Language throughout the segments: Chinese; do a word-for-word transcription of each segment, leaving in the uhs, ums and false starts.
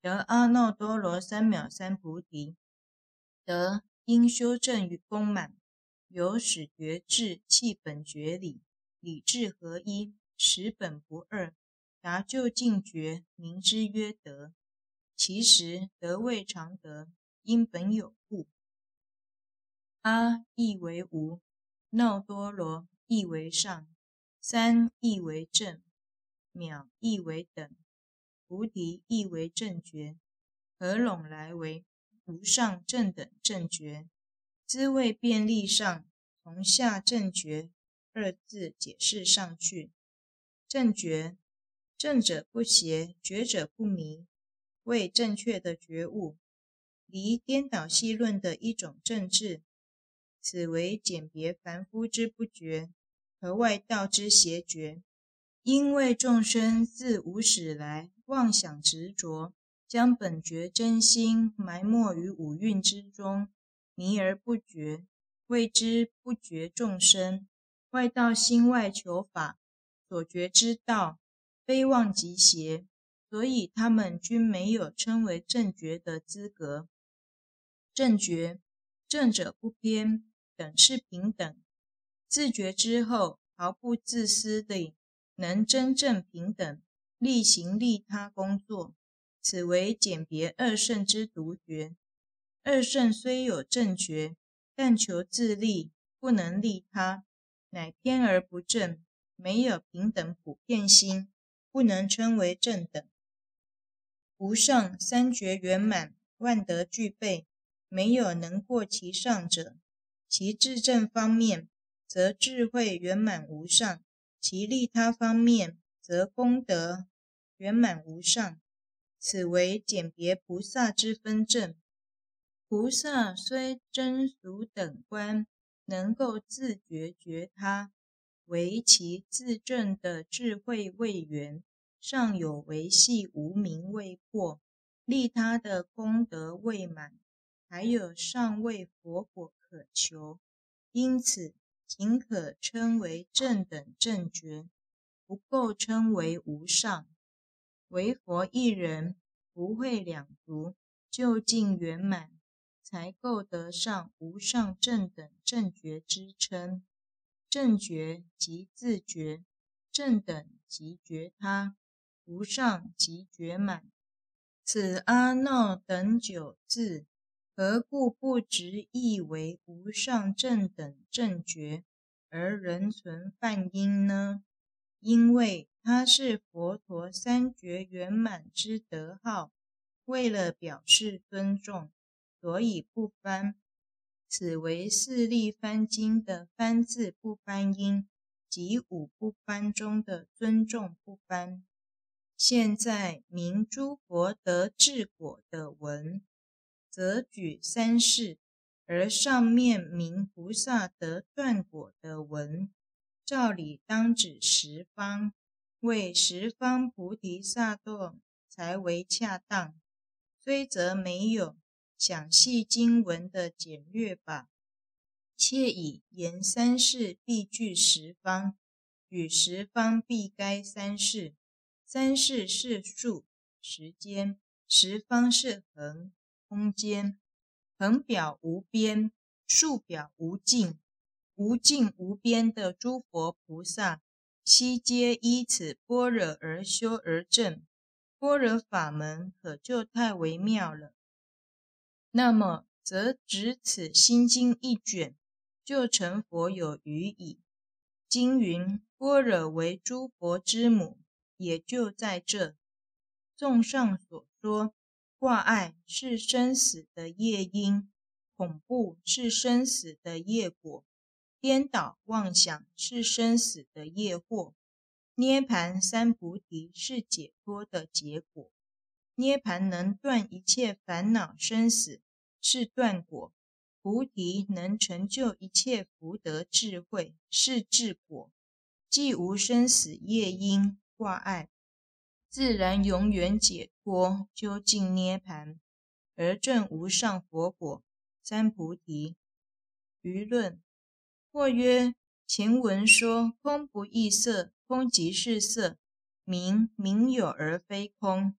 得阿耨多罗三藐三菩提，得因修正与功满，由始觉智气本觉理，理智合一，实本不二，达究竟觉，名之曰得。其实得未常得，因本有故。阿亦为无，耨多罗亦为上，三亦为正，藐亦为等，菩提亦为正觉，合拢来为无上正等正觉。兹谓便利上，从下正觉二字解释上去。正觉，正者不邪，觉者不迷，为正确的觉悟，离颠倒戏论的一种正智。此为简别凡夫之不觉和外道之邪觉。因为众生自无始来妄想执着，将本觉真心埋没于五蕴之中，迷而不觉，谓之不觉众生。外道心外求法，所觉之道非妄即邪，所以他们均没有称为正觉的资格。正觉，正者不偏，等是平等，自觉之后毫不自私地能真正平等，力行利他工作，此为简别二圣之独觉。二圣虽有正觉，但求自利，不能利他，乃偏而不正，没有平等普遍心，不能称为正等。无上三觉圆满，万德具备，没有能过其上者。其智正方面，则智慧圆满无上；其利他方面，则功德圆满无上。此为简别菩萨之分正。菩萨虽真俗等观，能够自觉觉他，唯其自证的智慧未圆，尚有维系无明未破，利他的功德未满，还有尚未佛果可求，因此仅可称为正等正觉，不够称为无上。唯佛一人，不会两足，究竟圆满，才够得上无上正等正觉之称。正觉即自觉，正等即觉他，无上即觉满。此阿耨等九字，何故不直译为无上正等正觉，而仍存梵音呢？因为它是佛陀三觉圆满之德号，为了表示尊重，所以不翻。此为四力翻经的翻字不翻音，即五不翻中的尊重不翻。现在明诸佛得智果的文，则举三世，而上面明菩萨得断果的文，照理当指十方，为十方菩提萨埵才为恰当。虽则没有详细经文的简略吧，切以言三世必具十方，与十方必该三世。三世是数时间，十方是恒空间。恒表无边，数表无尽，无尽无边的诸佛菩萨，悉皆依此般若而修而证。般若法门可就太微妙了。那么则只此心经一卷，就成佛有余矣。经云般若为诸佛之母，也就在这。综上所说，挂碍是生死的业因，恐怖是生死的业果，颠倒妄想是生死的业祸，涅盘三菩提是解脱的结果。涅盘能断一切烦恼生死，是断果；菩提能成就一切福德智慧，是智果。既无生死业因挂碍，自然永远解脱，究竟涅盘，而证无上佛果。三菩提。余论。或曰：前文说空不异色，空即是色，名名有而非空。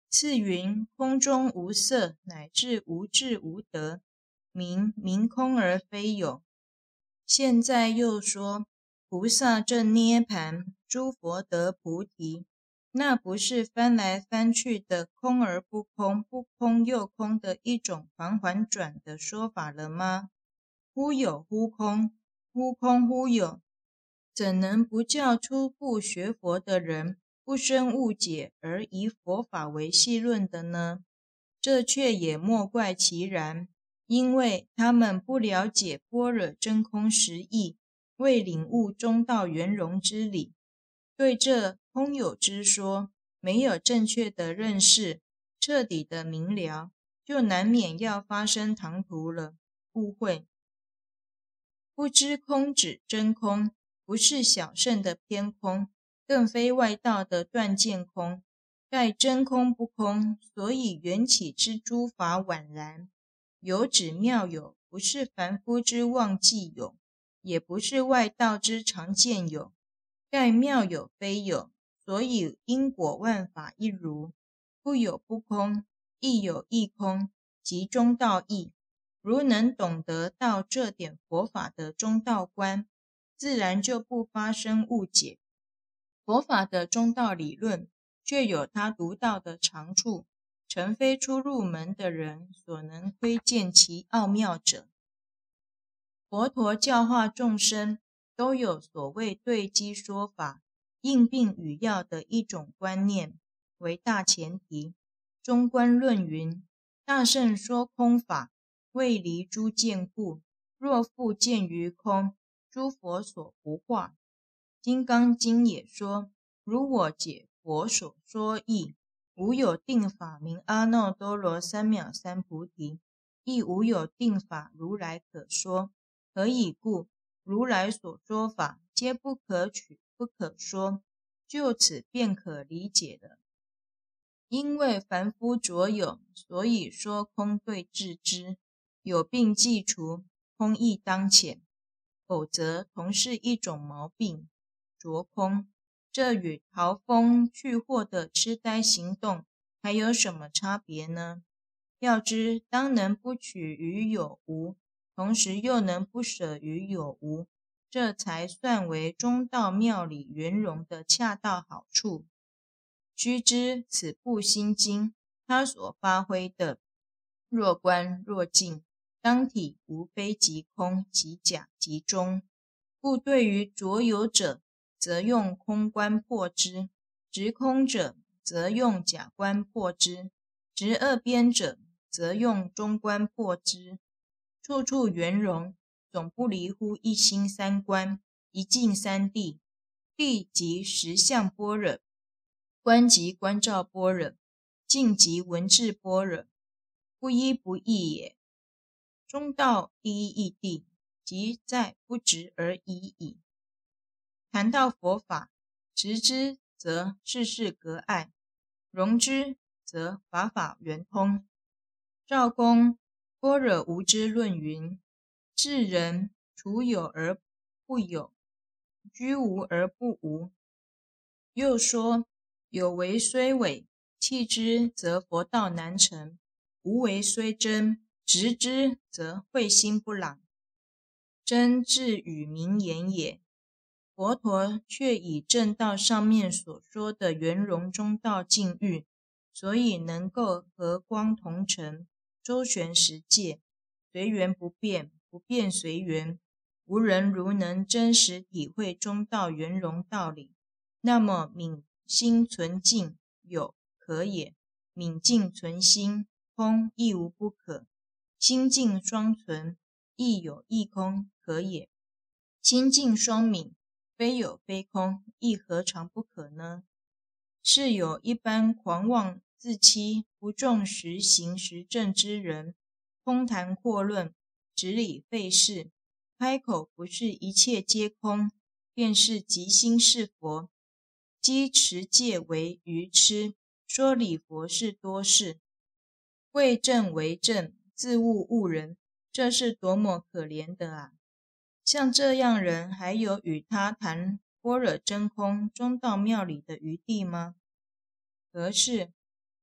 次云空中无色，乃至无智无得，名明空而非有。现在又说菩萨正涅盘，诸佛得菩提，那不是翻来翻去的空而不空，不空又空的一种环环转的说法了吗？忽有忽空，忽空忽有，怎能不叫初步学佛的人不生误解而以佛法为戏论的呢？这却也莫怪其然，因为他们不了解般若真空实义，未领悟中道圆融之理，对这空有之说没有正确的认识，彻底的明了，就难免要发生唐突了，误会。不知空指真空，不是小乘的偏空，更非外道的断见空，盖真空不空，所以缘起之诸法宛然。有指妙有，不是凡夫之妄计有，也不是外道之常见有，盖妙有非有，所以因果万法一如，不有不空，亦有亦空，即中道义。如能懂得到这点佛法的中道观，自然就不发生误解。佛法的中道理论却有它独到的长处，诚非初入门的人所能窥见其奥妙者。佛陀教化众生，都有所谓对机说法、应病语要的一种观念为大前提。中观论云：大圣说空法，未离诸见故，若复见于空，诸佛所不化。金刚经也说：如我解佛所说义，无有定法名阿耨多罗三藐三菩提，亦无有定法如来可说。何以故？如来所说法，皆不可取，不可说。就此便可理解了。因为凡夫着有，所以说空对治之，有病即除，空亦当遣，否则同是一种毛病，着空。这与逃风去祸的痴呆行动还有什么差别呢？要知当能不取于有无，同时又能不舍于有无，这才算为中道妙理圆融的恰到好处。须知此部心经，他所发挥的若观若净，当体无非即空即假即中，故对于着有者，则用空观破之；执空者，则用假观破之；执二边者，则用中观破之。处处圆融，总不离乎一心三观，一境三谛。谛即实相般若，观即观照般若，境即文字般若，不一不异也。中道第一义谛，即在不执而已矣。谈到佛法，执之则事事隔碍，容之则法法圆通。赵公般若无知论云：智人除有而不有，居无而不无。又说有为虽伪，弃之则佛道难成；无为虽真，执之则慧心不朗。真智与名言也。佛陀却以正道上面所说的圆融中道境遇，所以能够和光同尘，周旋十界，随缘不变，不变随缘。无人如能真实体会中道圆融道理，那么泯心存净有可也，泯净存心空亦无不可，心净双存亦有亦空可也。心净双泯，非有非空，亦何尝不可呢？是有一般狂妄自欺、不重实行实证之人，空谈阔论，执理废事，开口不是一切皆空，便是即心是佛，讥持戒为愚痴，说礼佛是多事，为正为正，自误误人，这是多么可怜的啊！像这样人，还有与他谈般若真空中道妙理的余地吗？何事？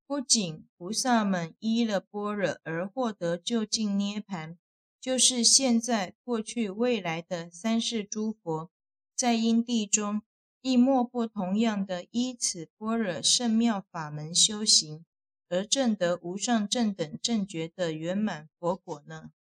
不仅菩萨们依了般若而获得究竟涅盘，就是现在、过去、未来的三世诸佛，在因地中亦莫不同样的依此般若圣妙法门修行，而证得无上正等正觉的圆满佛果呢。